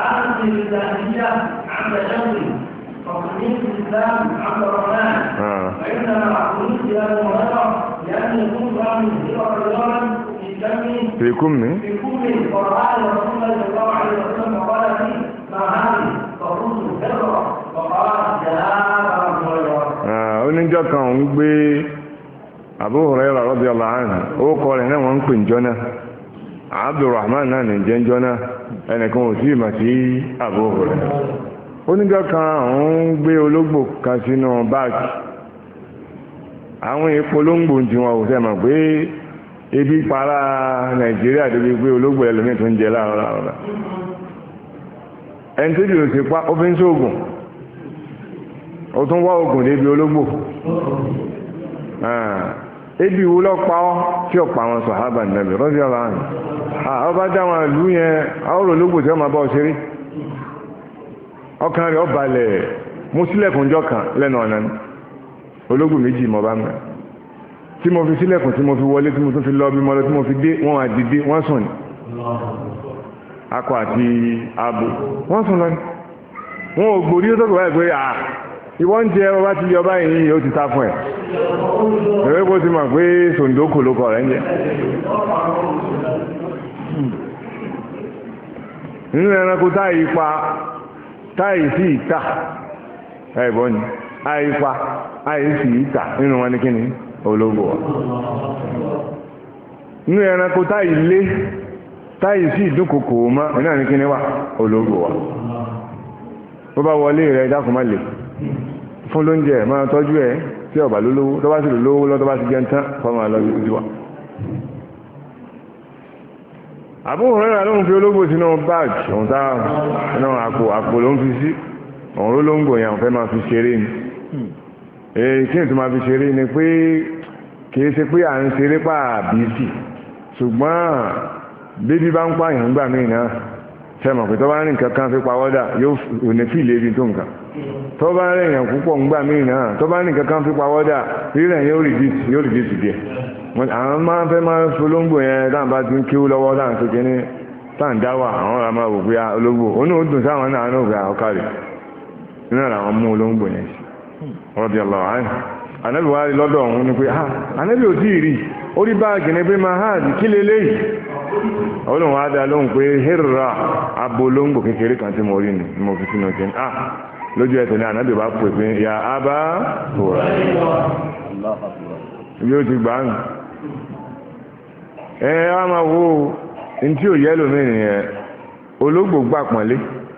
وقنيت الإسلام عبد الرحمن فإنما قنيت يا مهرة لأن يكون رامي هو رجلا في كمه في كمه في كمه ورعاه رسول الله صلى الله عليه وسلم وقال لي ما هذه فقلت هرة وقال جاء أبو هريرة oníjọ́ kan ń gbé Abu Hurairah radiyallahu anhu ó kọ́ rẹ̀ náà wọ́n ń pè jọ́nà Abdurrahman náà ní jẹ́ jọ́nà ẹnìkan ò sí ìmọ̀ sí Abu Hurairah oníjọ́ kan àwọn ń gbé ológbò kan sínú báàgì àwọn ìpolongbò tí wọn ò sẹ́mọ̀ pé ebi para Nàìjíríà débi pé ológbò ẹlòmíì tó ń jẹ láàárọ̀ láàárọ̀ ẹni tó jùlọ sí pa ó fi ń sóògùn ó tún wá oògùn débi ológbò ebi wo lọ́pàá ọ́ tí ọ̀pá àwọn sàhábà Nàbí radiyallahu anhu ọba dáwọn ìlú yẹn àwọn ológbò tí wọ́n máa bá ọ ṣeré ọkàn rẹ̀ ọbalẹ̀ mú sílẹ̀kùnjọ́ kan lẹ́nu ọ̀nà ni ológun méjì mọ̀ bá mẹ́ tí mo fi sílẹ̀kùn tí mo fi wọlé tí mo tún fi lọ bí mọ́lọ tí mo fi dé wọ́n wá dìde wọ́n sùn ní akọ àti abo wọ́n sùn lọ ní wọ́n ò gbòrí ó tọ́kọ̀ báyìí pé à ìwọ́n ń jẹ ọba ti yọ báyìí ó ti ta fún ẹ̀ ẹ̀rẹ́ kó ti mọ̀ pé sòǹdókò ló kọ̀ rẹ̀ ń jẹ nínú ẹranko táyì pa táyì sí ìta ẹ̀bọ́n ni àìpa àì sí ìta nínú wọn ní kíni ológbò wa nínú ẹranko táyì lé táyì sí ìdúnkòkò mọ́ iná ní kíni wà ológbò wa bó bá wọlé rẹ̀ dákùnmá lè fún lóúnjẹ máa tọ́jú ẹ̀ tí ọ̀bà lólówó tó bá sì lówó lọ́ tó bá sì jẹun tán fọ́mọ lọ́jọ́ ojú wa Abu Hurairah ló ń fi ológbò sínú báàgì òun tá iná àpò àpò ló ń fi sí òun olóńgbò yẹn fẹ́ máa fi ṣeré ni èyí tí ètò máa fi ṣeré ni pé kìí ṣe pé à ń ṣeré pààbí sí ṣùgbọ́n bébí bá ń pààyàn gbà míì náà sẹ́mọ̀ pé tó bá ní nǹkan kan fi pawọ́dà yóò ní fìlè ibi tó nǹkan tó bá rẹ̀ èèyàn púpọ̀ ń gbà míì náà tó bá ní nǹkan kan fi pawọ́dà rírẹ̀ yóò rìdíìsì yóò rìdíìsì díẹ̀ àwọn máa ń fẹ́ máa ń folóńgbò yẹn dáhùn bá ti ń kíw lọ́wọ́ dáhùn tó kíní táà ń dáwà àwọn ará máa wò pé ológbò onú ó dùn sáwọn náà náà gbà ọkàrí nínú àwọn mú olóńgbò yẹn sí ọ̀rọ̀dì ọlọ́wọ́ àyìn anábì wá rí lọ́dọ̀ ọ̀hún ni pé ah anábì ò tí ì rí orí báàgì ni pé máa háàdì kí leléyìí olóhùn á dá lóhùn pé hẹ́rà abo olóńgbò kékeré kan tí mo rí ni mo fi sínú kí ah lójú ẹsẹ̀ ní anábì bá pè pé ya abá tòrà ibi ó ti gbà ń ẹ wá máa wo ntí ò yẹ́lò mí nìyẹn ológbò gbà pọ̀nlé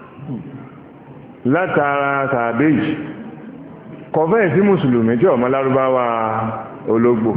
látara sàbẹ́jì kọfẹ́ sí mùsùlùmí tí ọmọ lárúbáwá ológbò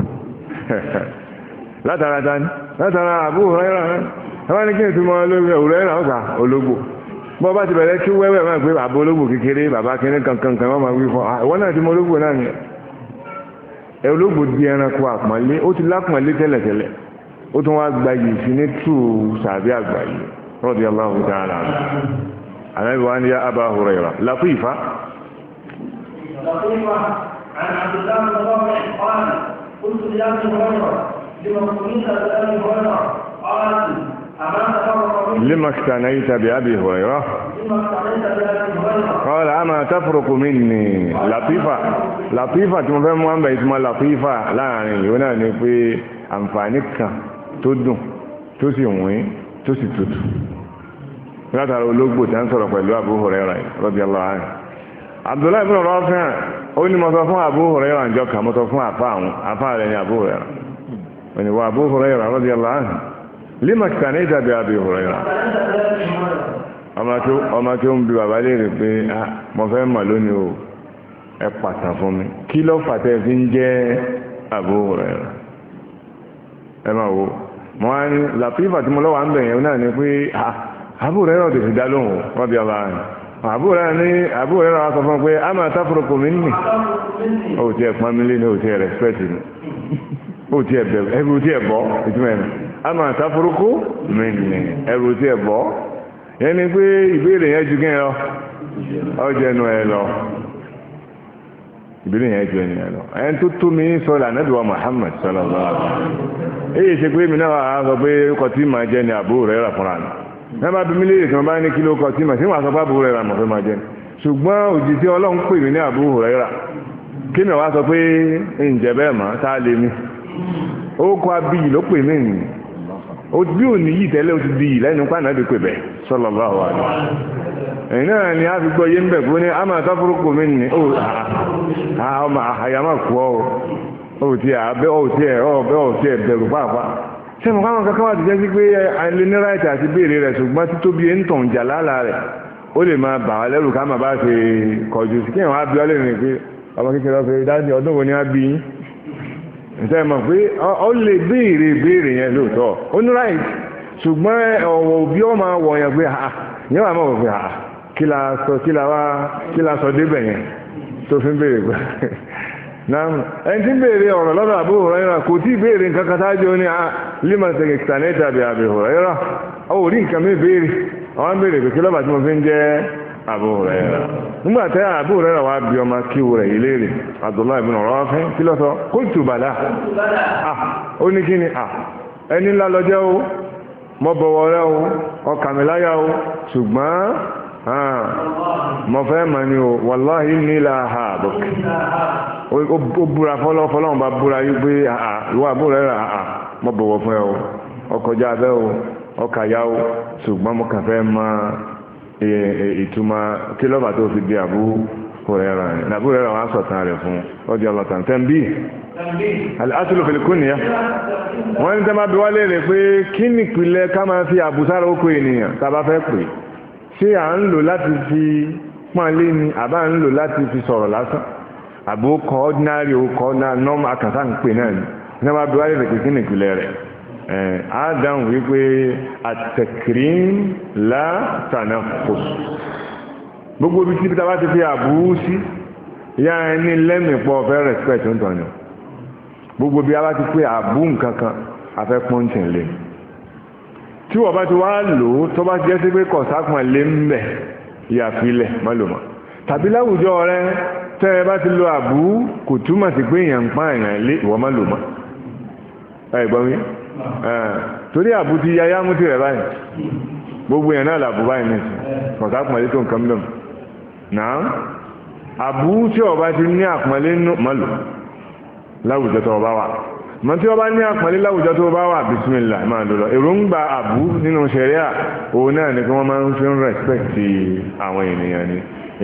látara tani látara Abu Hurairah ẹwà ní kí n túnmọ̀ ológbò Hurairah ọ̀gá ológbò bọ́ bá ti bẹ̀rẹ̀ kí wẹ́wẹ́ máa gbé àbò ológbò kékeré bàbá kínní kankan kan wọ́n máa wí fún àwọn náà ti mọ ológbò náà ni ẹ ológbò di ẹranko àpọ̀nlé ó ti lápọ̀nlé tẹ́lẹ̀tẹ́lẹ̀ ó tún wá gba yìí sí ní tù sàbí àgbà yìí radiyallahu ta'ala ànábì wa ní ya Aba Hurairah Latifa لطيفة عن عبد الله بن رافع قال قلت لأبي هريرة لما سميت بأبي هريرة قال أما تفرق مني لما اقتنيت بأبي هريرة لما اقتنيت بأبي هريرة قال أما تفرق مني لطيفة لطيفة tí mo fẹ́ mú àmbà ìtumọ̀ Latifa láàrin yóò náà ni pé àǹfààní kan tó dùn tó sì wín tó sì tutù látara ológbò tí a ń sọ̀rọ̀ pẹ̀lú Abu Hurairah radiyallahu anhu Abdullahi ibn Rafi' ó ní mo sọ fún Abu Hurairah àjọ kà mo sọ fún àfá àwọn àfá rẹ̀ ní Abu Hurairah òní wà Abu Hurairah radiyallahu anhu lima iqtanayta bi Abi Hurairah ọmọ tí ó ń bi bàbá léèrè pé mo fẹ́ mọ̀ lónìí o ẹ pàtàkì fún mi kí ló fàtẹ́ fi ń jẹ́ Abu Hurairah ẹ máa wo mo wá ní Latifa tí mo lọ́wọ́ à ń bẹ̀yẹn náà ni pé Abu Hurairah ti fi dá lóhùn radiyallahu anhu àbúrò ní àbúrò rẹ̀ wá sọ fún pé a máa táfùrùkù mi nì ó ti ẹ̀ pọ́n mi lé ní ó ti ẹ̀ rẹ̀spẹ̀tì ní ó ti ẹ̀ bẹ̀rẹ̀ ẹrù tí ẹ̀ bọ́ ìtumọ̀ ẹ̀ a máa táfùrùkù mi nì ẹrù tí ẹ̀ bọ́ yẹn ni pé ìbéèrè yẹn ju kí ẹ lọ ọjọ́ ẹnu ẹ lọ ìbéèrè yẹn ju ẹnu ẹ lọ ẹni tó tó mi sọ lànàbí wa Muhammad sallallahu alaihi wasallam èyí ṣe pé mi náà wà á sọ pé kọtí máa jẹ ní àbúrò rẹ̀ rà fúnra mi náà bá bí mílíọ̀nù tí wọ́n bá ní kíló kọ tí mà sí wọn àsọpá Abu Hurairah mọ̀ fẹ́ máa jẹ́ ṣùgbọ́n òjìṣí Ọlọ́run pè mí ní Abu Hurairah kí ni wàá sọ pé ǹjẹ́ bẹ́ẹ̀ mọ́ tá a lè mi ó kọ́ abiyì ló pè mí nì ó bí òní yìí tẹ́lẹ̀ ó ti di yìí lẹ́nu pàánà ti pè bẹ́ẹ̀ sallallahu alaihi ẹ̀yìn náà ni a fi gbọ́ yé ń bẹ̀ fún ní a máa táfúrúkú mi nì ó ọmọ àyàmá kú ọ ó ti àbẹ́ ó ti ẹ̀ ó ti ẹ̀ bẹ̀rù pàápàá sẹ́nu káwọn kankan wà ti jẹ́ sí pé alẹ́ ní ráìtì àti béèrè rẹ̀ ṣùgbọ́n títóbi ẹ̀ ń tàn jà lálà rẹ̀ ó lè máa bà wá lẹ́rù ká máa bá ṣe kọjú sí kí wọ́n á bí ọ lè rìn pé ọmọ kékeré ọ̀fẹ́ dájú ọdún wo ni á bí yín ǹjẹ́ mọ̀ pé ó lè béèrè béèrè yẹn lóòótọ́ ó ní ráìtì ṣùgbọ́n ọ̀wọ̀ òbí ọ máa wọ̀ yẹn pé ha yẹn wà máa wọ̀ pé ha kí la sọ kí la wá kí la sọ débẹ̀ yẹn tó fi ń béèrè pé náà ẹni tí ń béèrè ọ̀rọ̀ lọ́dọ̀ Abu Hurairah kò tí béèrè nǹkan kan tájọ́ ní lima iqtanayta bi Abi Hurairah ó rí nǹkan mi béèrè àwọn béèrè pé kí lọ́bàá tí mo fi ń jẹ́ Abu Hurairah nígbà tẹ́ Abu Hurairah wá bí ọmọ kíwò rẹ̀ yìí léèrè Abdullahi ibn Rafi kí lọ́sọ qultu bala ó ní kí ni ẹni ńlá lọ jẹ́ o mọ́ bọ̀wọ̀ rẹ o ọkà mi láyà o ṣùgbọ́n mo fẹ́ mọ̀ ní o wàláhì nílà ààbò ó búra fọ́lọ́fọ́lọ́wọ́n bá búra yí pé ìwà àbúrò rẹ̀ àà mọ́ bọ̀wọ̀ fún ẹ o ọkọjá abẹ́ o ọkàyá o ṣùgbọ́n mo kàn fẹ́ mọ̀ ìtumọ̀ kí lọ́bà tó fi di àbú hùrẹ́rà rẹ̀ àbú hùrẹ́rà wọn sọ̀tàn rẹ̀ fún ọjọ́ ọlọ́tàn tẹ́ḿbì al-aslu fil kunya wọ́n ní tẹ́mà bí wá lè rẹ̀ pé kí nìpìlẹ̀ ká máa fi àbúsára oko ènìyàn tàbá fẹ́ pè ṣé à ń lò láti fi pọ́nlé ni àbá ń lò láti fi sọ̀rọ̀ lásán àbò kọ́ ordinary okọ́ normal àkàtà ń pè náà ni tẹ́mà bí wá lè rẹ̀ pé kí nìpìlẹ̀ rẹ̀ á dáhùn wípé at-takrim la tanaqqus gbogbo ibi tí bí tàbá ti fi àbú sí ìyá ẹni lẹ́mìpọ̀ fẹ́ respect ń tọ̀nà gbogbo bí a bá ti pé àbú nǹkan kan afẹ́ pọ́ǹtì lè tí wọ́n bá ti wá lò ó tó bá jẹ́ sí pé kọ̀sápọ̀n lé ń bẹ̀ ìyàfilẹ̀ mọ́lòmọ́ tàbí láwùjọ rẹ tẹ́ ẹ bá ti lo àbú kò túmọ̀ sí pé èèyàn ń pa èèyàn lé ìwọ mọ́lòmọ́ ẹ gbọ́n mi torí àbú ti ya yá mú tirẹ̀ báyìí gbogbo èèyàn náà làbú báyìí nìsín kọ̀sápọ̀n lé tó nǹkan mìíràn náà àbú tí ọba ti ní àpọ̀nlé mọ́lò láwùjọ tó bá wà mọ́ tí ọba ní àpọ̀nlé láwùjọ tó bá wà bísmìlá máa lò lọ èròǹgbà àbú nínú ṣẹ̀ríà òun náà ni kí wọ́n máa ń fi ń rẹ̀spẹ̀tì àwọn ènìyàn ni